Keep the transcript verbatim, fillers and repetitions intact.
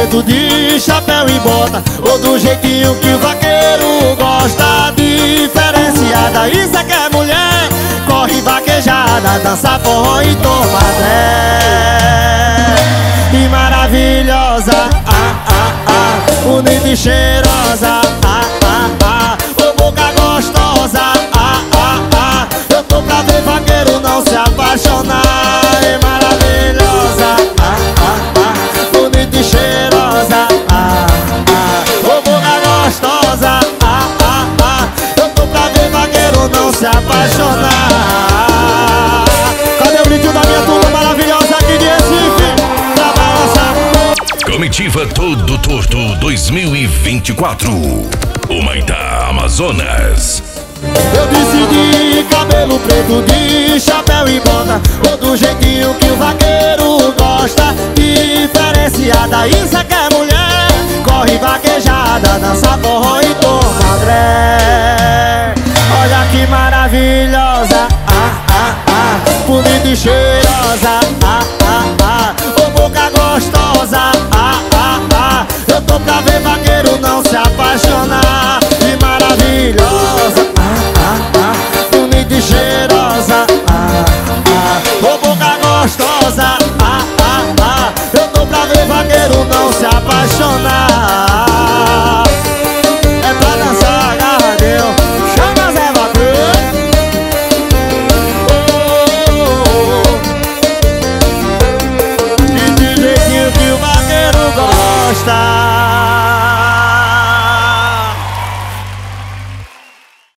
preto de chapéu e bota, ou do jeitinho que o vaqueiro gosta. Diferenciada, isso é que é mulher. Corre vaquejada, dança forró e toma tré. E maravilhosa, ah, ah, ah, bonita e cheirosa, ah, ah, ah, ô boca gostosa, ah, ah, ah. Eu tô pra ver vaqueiro não se apaixonar. E maravilhosa, ah, ah, ah, bonita e cheirosa, ah, ah, ô boca gostosa, ah, ah, ah. Eu tô pra ver vaqueiro não se apaixonar. Cadê o gritinho da minha turma maravilhosa aqui de Recife? Pra balançar. Comitiva Todo Torto dois mil e vinte e quatro, o Maitá Amazonas. Eu decidi cabelo preto de chapéu e bota, ou do jeitinho que o vaqueiro gosta. Diferenciada, isso é que é mulher. Corre vaquejada, dança forró e toma dré. Olha que maravilhosa, ah, ah, ah, bonita e cheirosa, ah, ah, ah, ô boca gostosa, ah, ah, ah. Eu tô pra ver vaqueiro não se apaixonar. E maravilhosa, cheirosa, ah, ah, ô boca gostosa,